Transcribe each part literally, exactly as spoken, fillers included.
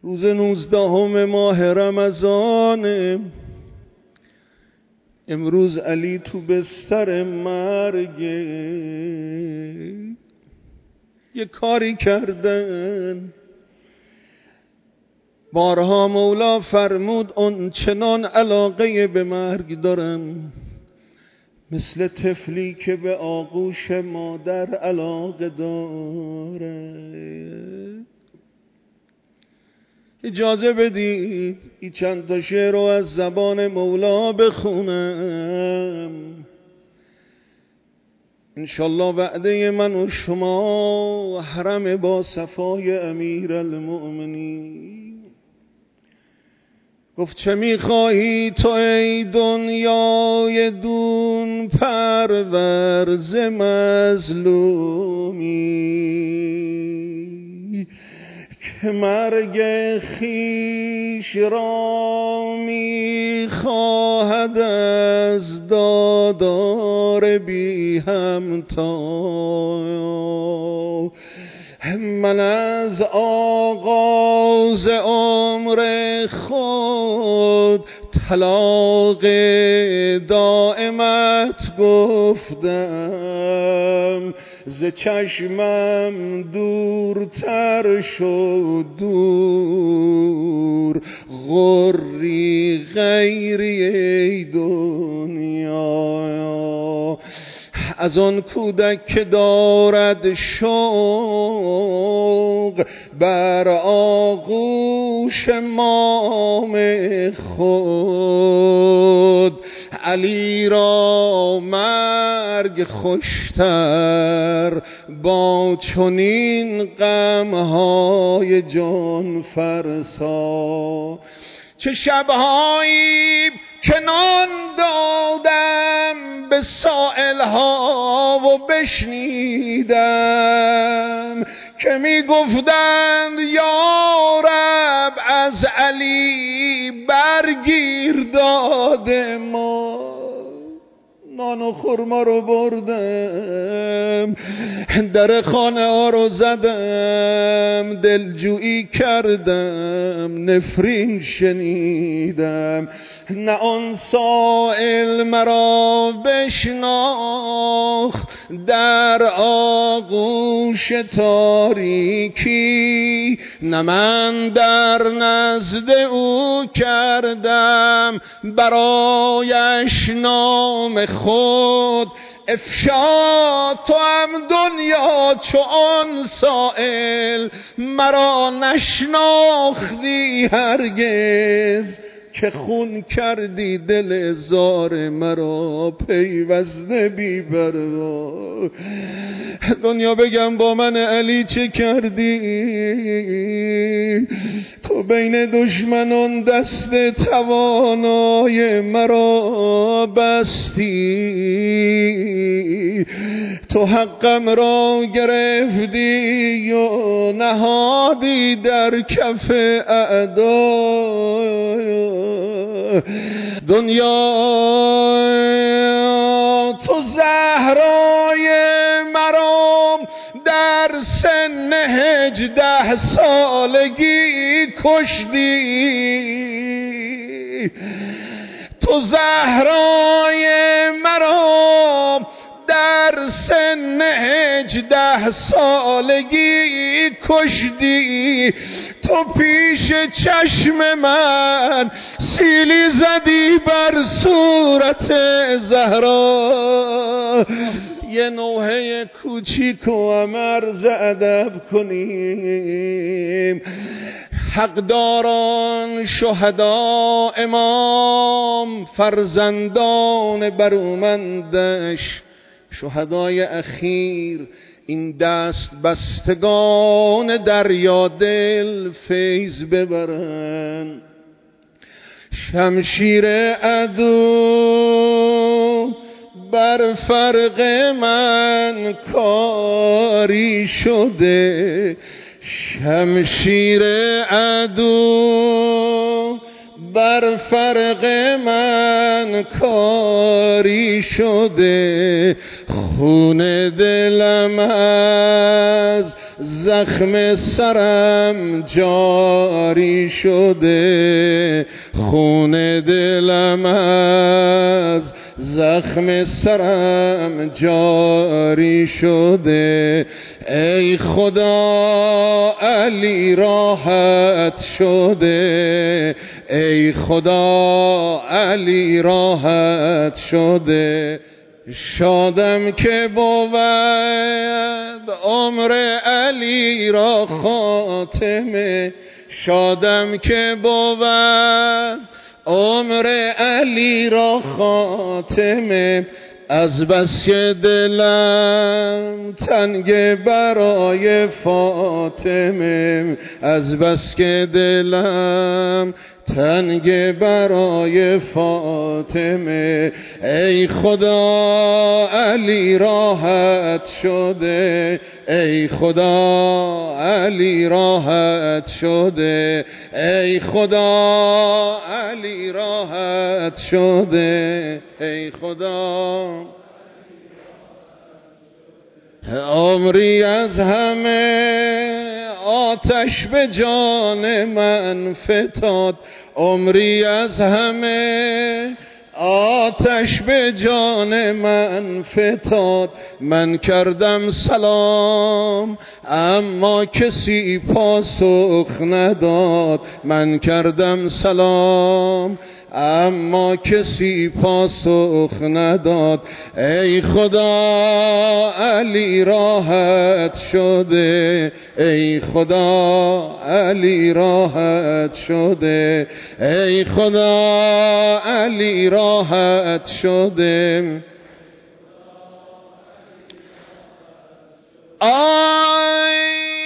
روز نوزدهم ماه رمضان. امروز علی تو بستر مرگه. یه کاری کردن بارها مولا فرمود اون چنان علاقه به مرگ دارم مثل طفلی که به آغوش مادر علاقه داره. اجازه بدید این چند تا شعر رو از زبان مولا بخونم. انشالله وعده من و شما حرم با صفای امیر المؤمنین. گفت چه میخواهی تو ای دنیای دون پرورز مظلومی که مرگ خیش را میخواهد از دادار بی همتا. من از آغاز عمر خود طلاق دائمت گفتم ز چشمم دورتر شد دور غری غیری ای دنیا. از آن کودک که دارد شوق بر آغوش مام خود علی را مرگ خوشتر با چنین غمهای جان فرسا. چه شبهایی که نان دادم به سائلها و بشنیدم که می گفتند یا رب از علی برگیر داد ما. نان و خرما رو بردم در خانه ها رو زدم دلجویی کردم نفرین شنیدم نه آن سائل مرا بشناخت در آغوش تاریکی نه من در نزد او کردم برایش نام خود افشا. تو هم دنیا چو آن سائل مرا نشناختی هرگز که خون کردی دل زار مرا پیوسته بی پروا. دنیا بگم با من علی چه کردی؟ تو بین دشمنان دست توانای مرا بستی. تو حقم را گرفتی و نهادی در کف اعدا. دنیا تو زهرای مرا در سن هجده سالگی کشتی. تو زهرای مرا در سن هجده سالگی کشتی. تو پیش چشم من سیلی زدی بر صورت زهرا. یه نوحه کوچیک و امرز ادب کنیم. حقداران شهدا امام فرزندان برومندش شهدای اخیر این دست بستگان دریا دل فیض ببرن. شمشیر عدو بر فرق من کاری شده. شمشیر عدو بر فرق من کاری شده. خون دلم از زخم سرم جاری شده، خون دلم از زخم سرم جاری شده. ای خدا علی راحت شده، ای خدا علی راحت شده. شادم که بود عمر علی را خاتمه، شادم که بود عمر علی را خاتمه. از بس که دلم تنگ برای فاطمه، از بس که دلم تنگ برای فاطمه. ای خدا علی راحت شده، ای خدا علی راحت شده، ای خدا علی راحت شده، ای خدا. عمری از همه آتش به جان من فتاد، عمری از همه آتش به جان من فتاد. من کردم سلام اما کسی پاسخ نداد، من کردم سلام اما کسی پاسخ نداد. ای خدا علی راحت شده، ای خدا علی راحت شده، ای خدا علی راحت شده. آی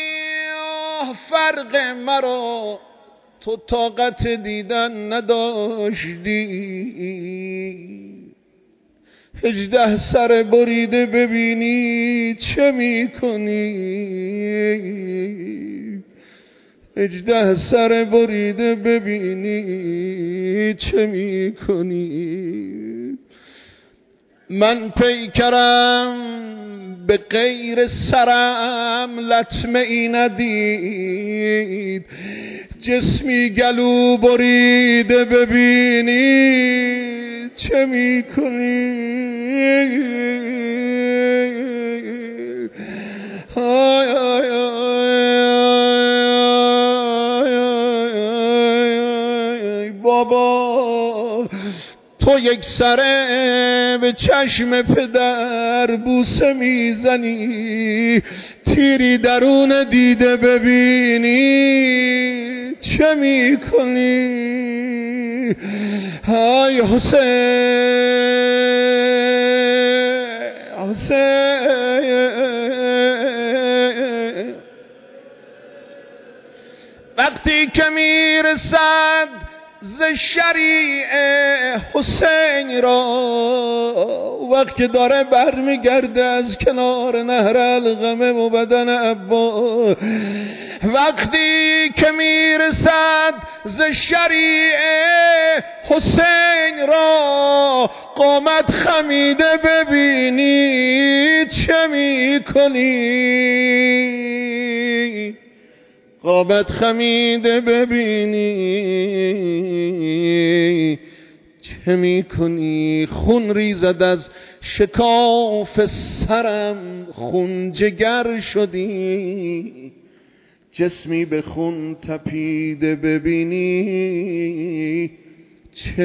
فرق مرا تو طاقت دیدن نداشتی، هجده سر بریده ببینی چه میکنی، هجده سر بریده ببینی چه میکنی. من پیکرم به غیر سرم لطمه ای ندید، جسمی گلو بریده ببینی چه میکنی. آی آی آی بابا، تو یک سره به چشم پدر بوسه میزنی، تیری درون دیده ببینی چه میکنی. های حسین حسین، وقتی که میرسد ز شریع حسین را، وقتی داره برمیگرده از کنار نهر القمه و بدن عباس، وقتی که میرسد ز شریع حسین را، قامت خمیده ببینی چه میکنی، قامت خمیده ببینی چه میکنی. خون ریزد از شکاف سرم، خون جگر شدی، جسمی به خون تپیده ببینی چه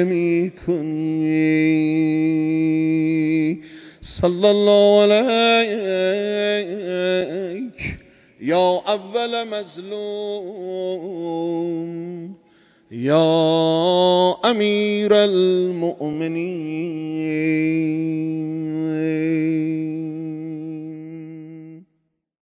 میکنی. صلی الله علیک یا اول مظلوم، یا امیر المؤمنین.